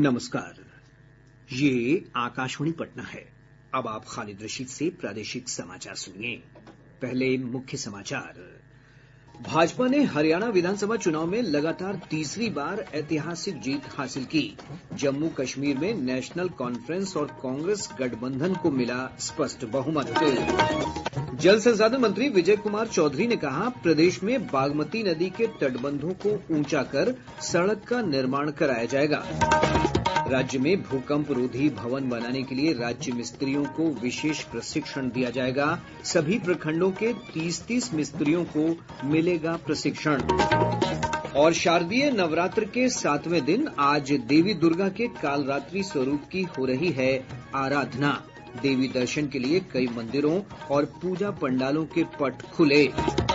नमस्कार। ये आकाशवाणी पटना है। अब आप खालिद रशीद से प्रादेशिक समाचार सुनिए। पहले मुख्य समाचार। भाजपा ने हरियाणा विधानसभा चुनाव में लगातार तीसरी बार ऐतिहासिक जीत हासिल की। जम्मू कश्मीर में नेशनल कॉन्फ्रेंस और कांग्रेस गठबंधन को मिला स्पष्ट बहुमत। जल संसाधन मंत्री विजय कुमार चौधरी ने कहा, प्रदेश में बागमती नदी के तटबंधों को ऊंचा कर सड़क का निर्माण कराया जाएगा। राज्य में भूकंप रोधी भवन बनाने के लिए राज्य मिस्त्रियों को विशेष प्रशिक्षण दिया जाएगा। सभी प्रखंडों के 30-30 मिस्त्रियों को मिलेगा प्रशिक्षण। और शारदीय नवरात्र के 7वें दिन आज देवी दुर्गा के कालरात्रि स्वरूप की हो रही है आराधना। देवी दर्शन के लिए कई मंदिरों और पूजा पंडालों के पट खुले।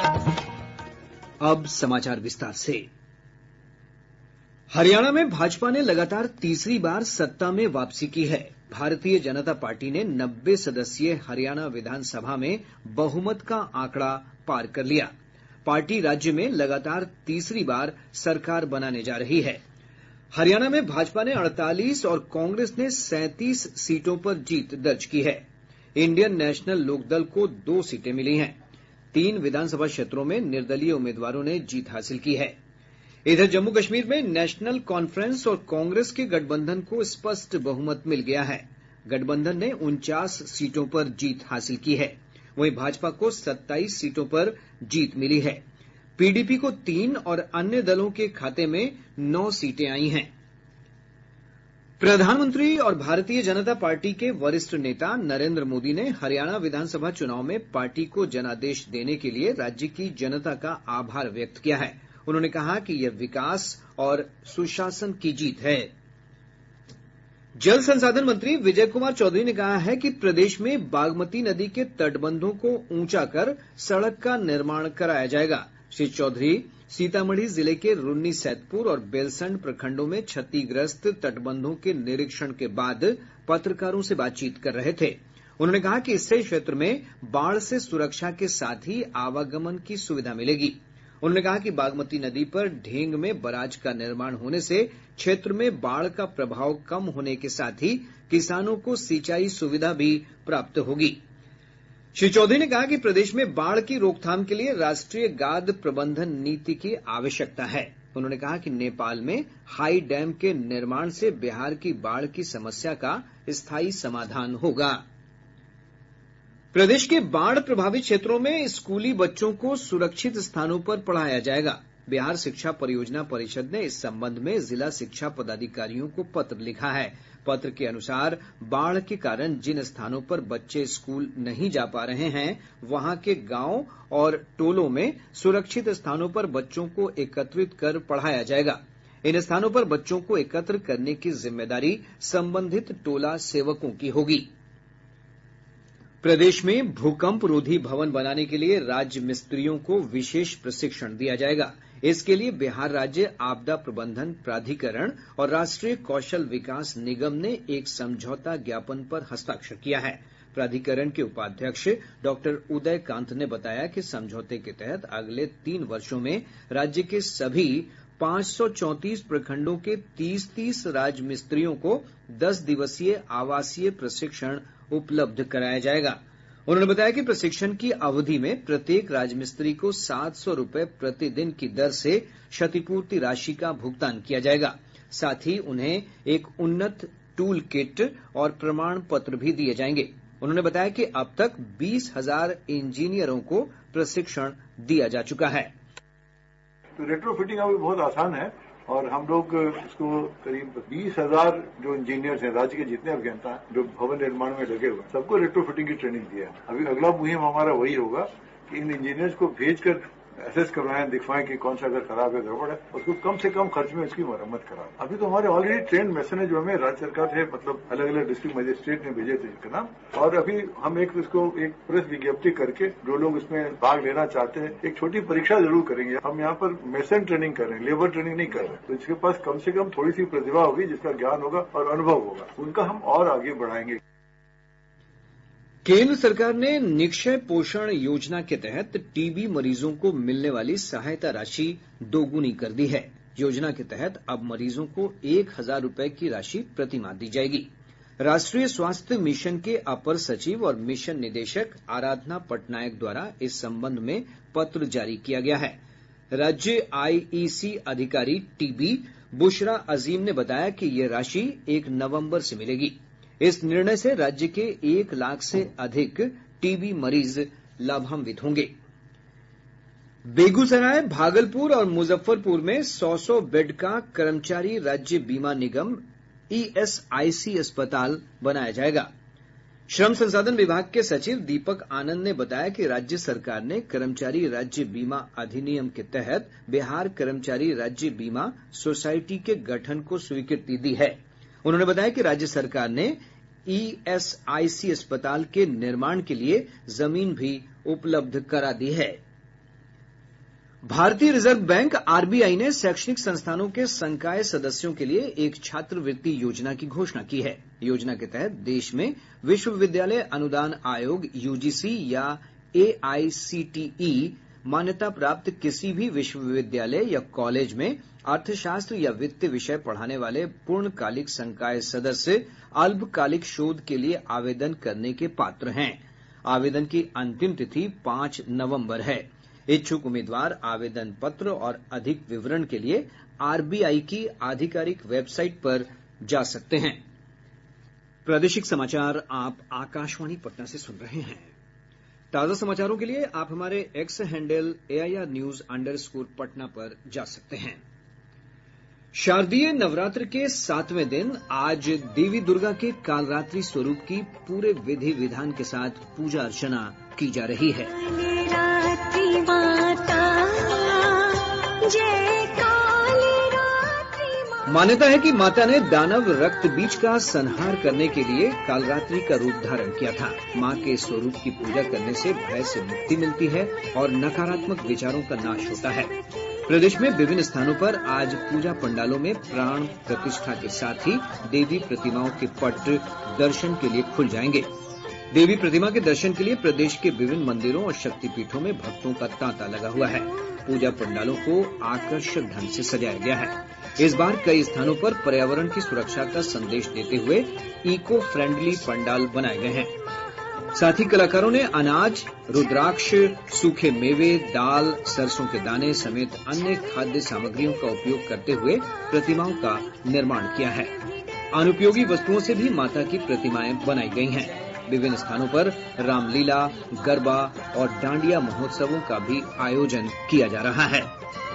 अब समाचार विस्तार से। हरियाणा में भाजपा ने लगातार तीसरी बार सत्ता में वापसी की है। भारतीय जनता पार्टी ने 90 सदस्यीय हरियाणा विधानसभा में बहुमत का आंकड़ा पार कर लिया। पार्टी राज्य में लगातार तीसरी बार सरकार बनाने जा रही है। हरियाणा में भाजपा ने 48 और कांग्रेस ने 37 सीटों पर जीत दर्ज की है। इंडियन नेशनल लोकदल को 2 सीटें मिली हैं। 3 विधानसभा क्षेत्रों में निर्दलीय उम्मीदवारों ने जीत हासिल की है। इधर जम्मू कश्मीर में नेशनल कॉन्फ्रेंस और कांग्रेस के गठबंधन को स्पष्ट बहुमत मिल गया है। गठबंधन ने 49 सीटों पर जीत हासिल की है। वहीं भाजपा को 27 सीटों पर जीत मिली है। पीडीपी को 3 और अन्य दलों के खाते में 9 सीटें आई हैं। प्रधानमंत्री और भारतीय जनता पार्टी के वरिष्ठ नेता नरेंद्र मोदी ने हरियाणा विधानसभा चुनाव में पार्टी को जनादेश देने के लिए राज्य की जनता का आभार व्यक्त किया है। उन्होंने कहा कि यह विकास और सुशासन की जीत है। जल संसाधन मंत्री विजय कुमार चौधरी ने कहा है कि प्रदेश में बागमती नदी के तटबंधों को ऊंचा कर सड़क का निर्माण कराया जाएगा। श्री चौधरी सीतामढ़ी जिले के रुन्नी सैदपुर और बेलसंड प्रखंडों में क्षतिग्रस्त तटबंधों के निरीक्षण के बाद पत्रकारों से बातचीत कर रहे थे। उन्होंने कहा कि इससे क्षेत्र में बाढ़ से सुरक्षा के साथ ही आवागमन की सुविधा मिलेगी। उन्होंने कहा कि बागमती नदी पर ढेंग में बराज का निर्माण होने से क्षेत्र में बाढ़ का प्रभाव कम होने के साथ ही किसानों को सिंचाई सुविधा भी प्राप्त होगी। श्री चौधरी ने कहा कि प्रदेश में बाढ़ की रोकथाम के लिए राष्ट्रीय गाद प्रबंधन नीति की आवश्यकता है। उन्होंने कहा कि नेपाल में हाई डैम के निर्माण से बिहार की बाढ़ की समस्या का स्थायी समाधान होगा। प्रदेश के बाढ़ प्रभावित क्षेत्रों में स्कूली बच्चों को सुरक्षित स्थानों पर पढ़ाया जाएगा। बिहार शिक्षा परियोजना परिषद ने इस संबंध में जिला शिक्षा पदाधिकारियों को पत्र लिखा है। पत्र के अनुसार बाढ़ के कारण जिन स्थानों पर बच्चे स्कूल नहीं जा पा रहे हैं, वहां के गांव और टोलों में सुरक्षित स्थानों पर बच्चों को एकत्रित कर पढ़ाया जाएगा। इन स्थानों पर बच्चों को एकत्र करने की जिम्मेदारी संबंधित टोला सेवकों की होगी। प्रदेश में भूकंप रोधी भवन बनाने के लिए राज्य मिस्त्रियों को विशेष प्रशिक्षण दिया जाएगा। इसके लिए बिहार राज्य आपदा प्रबंधन प्राधिकरण और राष्ट्रीय कौशल विकास निगम ने एक समझौता ज्ञापन पर हस्ताक्षर किया है। प्राधिकरण के उपाध्यक्ष डॉक्टर उदय कांत ने बताया कि समझौते के तहत अगले 3 वर्षों में राज्य के सभी 534 प्रखंडों के 30-30 राजमिस्त्रियों को 10 दिवसीय आवासीय प्रशिक्षण उपलब्ध कराया जाएगा। उन्होंने बताया कि प्रशिक्षण की अवधि में प्रत्येक राजमिस्त्री को 700 रुपए प्रतिदिन की दर से क्षतिपूर्ति राशि का भुगतान किया जाएगा। साथ ही उन्हें एक उन्नत टूल किट और प्रमाण पत्र भी दिए जाएंगे। उन्होंने बताया कि अब तक 20,000 इंजीनियरों को प्रशिक्षण दिया जा चुका है। तो रेट्रोफिटिंग अभी बहुत आसान है और हम लोग इसको करीब 20,000 जो इंजीनियर्स हैं, राज्य के जितने अभियंता हैं जो भवन निर्माण में लगे हुए हैं, सबको रेट्रोफिटिंग की ट्रेनिंग दिया है। अभी अगला मुहिम हमारा वही होगा कि इन इंजीनियर्स को भेजकर एसेस करवाएं, दिखवाएं कि कौन सा अगर खराब है, गड़बड़ है, उसको कम से कम खर्च में उसकी मरम्मत कराएं। अभी तो हमारे ऑलरेडी ट्रेंड मैसन है जो हमें राज्य सरकार से मतलब अलग अलग डिस्ट्रिक्ट मजिस्ट्रेट ने भेजे थे इसका नाम, और अभी हम एक प्रेस विज्ञप्ति करके जो लोग इसमें भाग लेना चाहते हैं एक छोटी परीक्षा जरूर करेंगे। हम यहाँ पर मैसन ट्रेनिंग कर रहे हैं, लेबर ट्रेनिंग नहीं कर रहे हैं। तो इसके पास कम से कम थोड़ी सी प्रतिभा होगी, जिसका ज्ञान होगा और अनुभव होगा, उनका हम और आगे बढ़ाएंगे। केंद्र सरकार ने निक्षय पोषण योजना के तहत टीबी मरीजों को मिलने वाली सहायता राशि दोगुनी कर दी है। योजना के तहत अब मरीजों को 1,000 रुपए की राशि प्रति माह दी जाएगी। राष्ट्रीय स्वास्थ्य मिशन के अपर सचिव और मिशन निदेशक आराधना पटनायक द्वारा इस संबंध में पत्र जारी किया गया है। राज्य आईईसी अधिकारी टीबी बुशरा अजीम ने बताया कि ये राशि 1 नवंबर से मिलेगी। इस निर्णय से राज्य के 1 लाख से अधिक टीबी मरीज लाभान्वित होंगे। बेगूसराय, भागलपुर और मुजफ्फरपुर में 100 बेड का कर्मचारी राज्य बीमा निगम ईएसआईसी अस्पताल बनाया जाएगा। श्रम संसाधन विभाग के सचिव दीपक आनंद ने बताया कि राज्य सरकार ने कर्मचारी राज्य बीमा अधिनियम के तहत बिहार कर्मचारी राज्य बीमा सोसाइटी के गठन को स्वीकृति दी है। उन्होंने बताया कि राज्य सरकार ने ईएसआईसी अस्पताल के निर्माण के लिए जमीन भी उपलब्ध करा दी है। भारतीय रिजर्व बैंक आरबीआई ने शैक्षणिक संस्थानों के संकाय सदस्यों के लिए एक छात्रवृत्ति योजना की घोषणा की है। योजना के तहत देश में विश्वविद्यालय अनुदान आयोग यूजीसी या एआईसीटीई मान्यता प्राप्त किसी भी विश्वविद्यालय या कॉलेज में अर्थशास्त्र या वित्त विषय पढ़ाने वाले पूर्णकालिक संकाय सदस्य अल्पकालिक शोध के लिए आवेदन करने के पात्र हैं। आवेदन की अंतिम तिथि 5 नवंबर है। इच्छुक उम्मीदवार आवेदन पत्र और अधिक विवरण के लिए आरबीआई की आधिकारिक वेबसाइट पर जा सकते हैं। प्रादेशिक समाचार आप आकाशवाणी पटना से सुन रहे हैं। ताजा समाचारों के लिए आप हमारे X handle AIR News _ Patna पर जा सकते हैं। शारदीय नवरात्र के 7वें दिन आज देवी दुर्गा के कालरात्रि स्वरूप की पूरे विधि विधान के साथ पूजा अर्चना की जा रही है। मान्यता है कि माता ने दानव रक्त बीज का संहार करने के लिए कालरात्रि का रूप धारण किया था। मां के स्वरूप की पूजा करने से भय से मुक्ति मिलती है और नकारात्मक विचारों का नाश होता है। प्रदेश में विभिन्न स्थानों पर आज पूजा पंडालों में प्राण प्रतिष्ठा के साथ ही देवी प्रतिमाओं के पट दर्शन के लिए खुल जाएंगे। देवी प्रतिमा के दर्शन के लिए प्रदेश के विभिन्न मंदिरों और शक्तिपीठों में भक्तों का तांता लगा हुआ है। पूजा पंडालों को आकर्षक ढंग से सजाया गया है। इस बार कई स्थानों पर पर्यावरण की सुरक्षा का संदेश देते हुए इको फ्रेंडली पंडाल बनाए गए हैं। साथ ही कलाकारों ने अनाज, रुद्राक्ष, सूखे मेवे, दाल, सरसों के दाने समेत अन्य खाद्य सामग्रियों का उपयोग करते हुए प्रतिमाओं का निर्माण किया है। अनुपयोगी वस्तुओं से भी माता की प्रतिमाएं बनाई गई हैं। विभिन्न स्थानों पर रामलीला, गरबा और डांडिया महोत्सवों का भी आयोजन किया जा रहा है।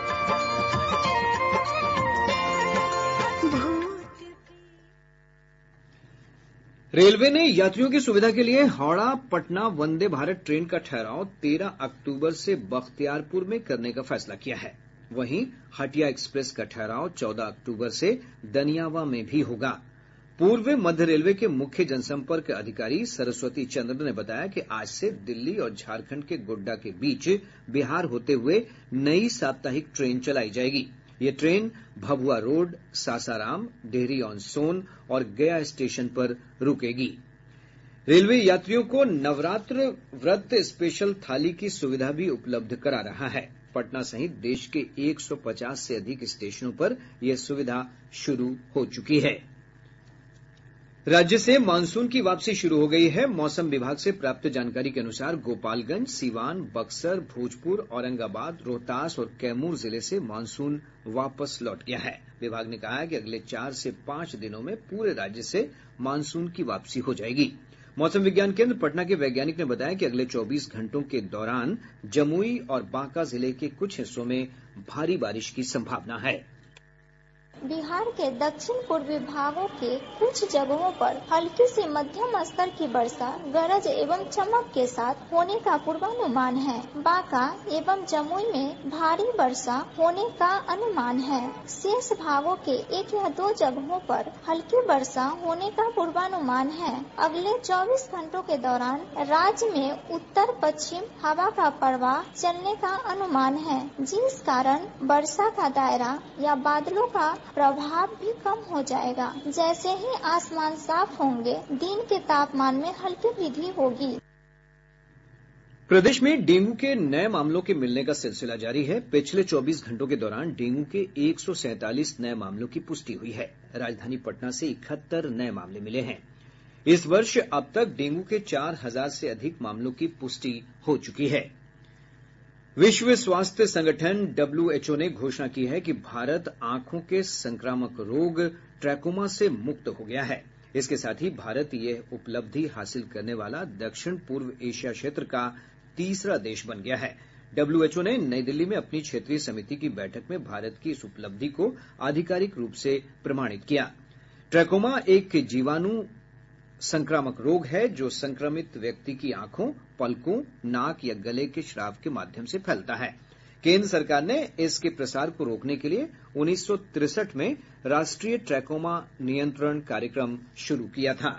रेलवे ने यात्रियों की सुविधा के लिए हावड़ा पटना वंदे भारत ट्रेन का ठहराव 13 अक्टूबर से बख्तियारपुर में करने का फैसला किया है। वहीं हटिया एक्सप्रेस का ठहराव 14 अक्टूबर से दनियावा में भी होगा। पूर्व मध्य रेलवे के मुख्य जनसंपर्क अधिकारी सरस्वती चंद्र ने बताया कि आज से दिल्ली और झारखंड के गोड्डा के बीच बिहार होते हुए नई साप्ताहिक ट्रेन चलाई जाएगी। ये train Bhabua road, Sasaram, Dehri on Son और गया स्टेशन पर रुकेगी। रेलवे यात्रियों को नवरात्र व्रत स्पेशल थाली की सुविधा भी उपलब्ध करा रहा है। पटना सहित देश के 150 से अधिक स्टेशनों पर यह सुविधा शुरू हो चुकी है। राज्य से मानसून की वापसी शुरू हो गई है। मौसम विभाग से प्राप्त जानकारी के अनुसार गोपालगंज, सीवान, बक्सर, भोजपुर, औरंगाबाद, रोहतास और कैमूर जिले से मानसून वापस लौट गया है। विभाग ने कहा है कि अगले 4 से 5 दिनों में पूरे राज्य से मानसून की वापसी हो जाएगी। मौसम विज्ञान केंद्र पटना के वैज्ञानिक ने बताया कि अगले 24 घंटों के दौरान जमुई और बांका जिले के कुछ हिस्सों में भारी बारिश की संभावना है। बिहार के दक्षिण पूर्वी भागों के कुछ जगहों पर हल्की से मध्यम स्तर की वर्षा गरज एवं चमक के साथ होने का पूर्वानुमान है। बांका एवं जमुई में भारी वर्षा होने का अनुमान है। शेष भागों के 1 या 2 जगहों पर हल्की वर्षा होने का पूर्वानुमान है। अगले 24 घंटों के दौरान राज्य में उत्तर पश्चिम हवा का प्रवाह चलने का अनुमान है, जिस कारण वर्षा का दायरा या बादलों का प्रभाव भी कम हो जाएगा। जैसे ही आसमान साफ होंगे, दिन के तापमान में हल्की वृद्धि होगी। प्रदेश में डेंगू के नए मामलों के मिलने का सिलसिला जारी है। पिछले 24 घंटों के दौरान डेंगू के 147 नए मामलों की पुष्टि हुई है। राजधानी पटना से 71 नए मामले मिले हैं। इस वर्ष अब तक डेंगू के 4000 से अधिक मामलों की पुष्टि हो चुकी है। विश्व स्वास्थ्य संगठन WHO ने घोषणा की है कि भारत आंखों के संक्रामक रोग ट्रैकोमा से मुक्त हो गया है। इसके साथ ही भारत यह उपलब्धि हासिल करने वाला दक्षिण पूर्व एशिया क्षेत्र का तीसरा देश बन गया है। WHO ने नई दिल्ली में अपनी क्षेत्रीय समिति की बैठक में भारत की इस उपलब्धि को आधिकारिक रूप से प्रमाणित किया। ट्रैकोमा एक जीवाणु संक्रामक रोग है जो संक्रमित व्यक्ति की आंखों, पलकों, नाक या गले के स्राव के माध्यम से फैलता है। केंद्र सरकार ने इसके प्रसार को रोकने के लिए 1963 में राष्ट्रीय ट्रैकोमा नियंत्रण कार्यक्रम शुरू किया था।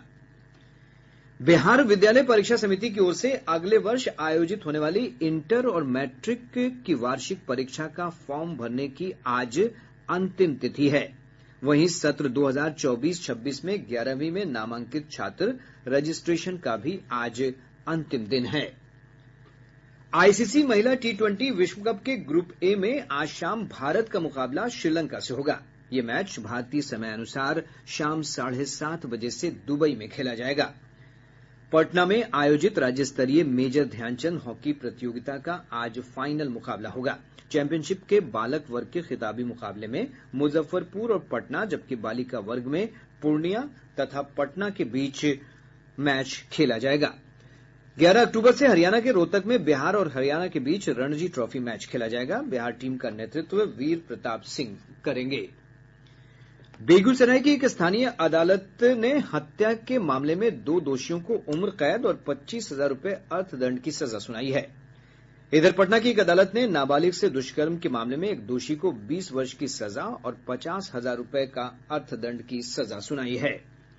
बिहार विद्यालय परीक्षा समिति की ओर से अगले वर्ष आयोजित होने वाली इंटर और मैट्रिक की वार्षिक परीक्षा का फॉर्म भरने की आज अंतिम तिथि है। वहीं सत्र 2024-26 में 11वीं में नामांकित छात्र रजिस्ट्रेशन का भी आज अंतिम दिन है। आईसीसी महिला T20 विश्व कप के ग्रुप ए में आज शाम भारत का मुकाबला श्रीलंका से होगा। ये मैच भारतीय समय अनुसार शाम 7:30 बजे से दुबई में खेला जाएगा। पटना में आयोजित राज्य स्तरीय मेजर ध्यानचंद हॉकी प्रतियोगिता का आज फाइनल मुकाबला होगा। चैंपियनशिप के बालक वर्ग के खिताबी मुकाबले में मुजफ्फरपुर और पटना, जबकि बालिका वर्ग में पूर्णिया तथा पटना के बीच मैच खेला जाएगा। 11 अक्टूबर से हरियाणा के रोहतक में बिहार और हरियाणा के बीच रणजी ट्रॉफी मैच खेला जाएगा। बिहार टीम का नेतृत्व वीर प्रताप सिंह करेंगे। बेगूसराय की एक स्थानीय अदालत ने हत्या के मामले में 2 दोषियों को उम्र कैद और 25,000 रुपये अर्थदंड की सजा सुनाई है। इधर पटना की एक अदालत ने नाबालिग से दुष्कर्म के मामले में एक दोषी को 20 वर्ष की सजा और 50,000 रुपये का अर्थदंड की सजा सुनाई है।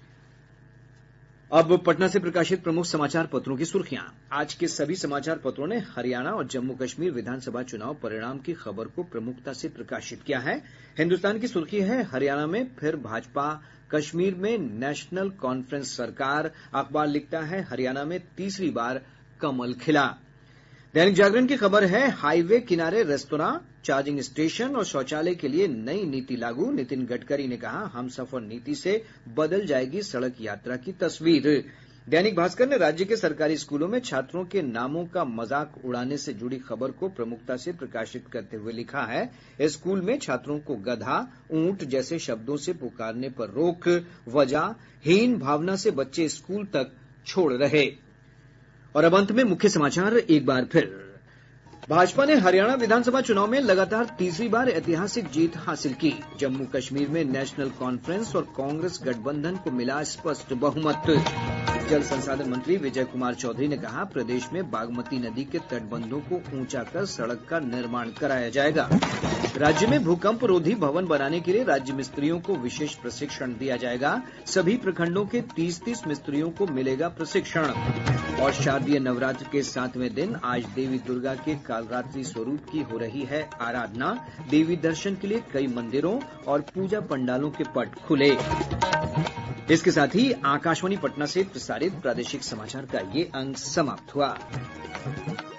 अब पटना से प्रकाशित प्रमुख समाचार पत्रों की सुर्खियां। आज के सभी समाचार पत्रों ने हरियाणा और जम्मू कश्मीर विधानसभा चुनाव परिणाम की खबर को प्रमुखता से प्रकाशित किया है। हिन्दुस्तान की सुर्खी है, हरियाणा में फिर भाजपा, कश्मीर में नेशनल कॉन्फ्रेंस सरकार। अखबार लिखता है, हरियाणा में तीसरी बार कमल खिला। दैनिक जागरण की खबर है, हाईवे किनारे रेस्तरां, चार्जिंग स्टेशन और शौचालय के लिए नई नीति लागू। नितिन गडकरी ने कहा, हमसफर नीति से बदल जाएगी सड़क यात्रा की तस्वीर। दैनिक भास्कर ने राज्य के सरकारी स्कूलों में छात्रों के नामों का मजाक उड़ाने से जुड़ी खबर को प्रमुखता से प्रकाशित करते हुए लिखा है, स्कूल में छात्रों को गधा, ऊंट जैसे शब्दों से पुकारने पर रोक। वजह, हीन भावना से बच्चे स्कूल तक छोड़ रहे। और अब अंत में मुख्य समाचार एक बार फिर। भाजपा ने हरियाणा विधानसभा चुनाव में लगातार तीसरी बार ऐतिहासिक जीत हासिल की। जम्मू कश्मीर में नेशनल कॉन्फ्रेंस और कांग्रेस गठबंधन को मिला स्पष्ट बहुमत। जल संसाधन मंत्री विजय कुमार चौधरी ने कहा, प्रदेश में बागमती नदी के तटबंधों को ऊंचा कर सड़क का निर्माण कराया जाएगा। राज्य में भूकंप रोधी भवन बनाने के लिए राज्य मिस्त्रियों को विशेष प्रशिक्षण दिया जाएगा। सभी प्रखंडों के 30-30 मिस्त्रियों को मिलेगा प्रशिक्षण। और शारदीय नवरात्र के 7वें दिन आज देवी दुर्गा के कालरात्रि स्वरूप की हो रही है आराधना। देवी दर्शन के लिए कई मंदिरों और पूजा पंडालों के पट खुले। इसके साथ ही आकाशवाणी पटना से प्रसारित प्रादेशिक समाचार का ये अंक समाप्त हुआ।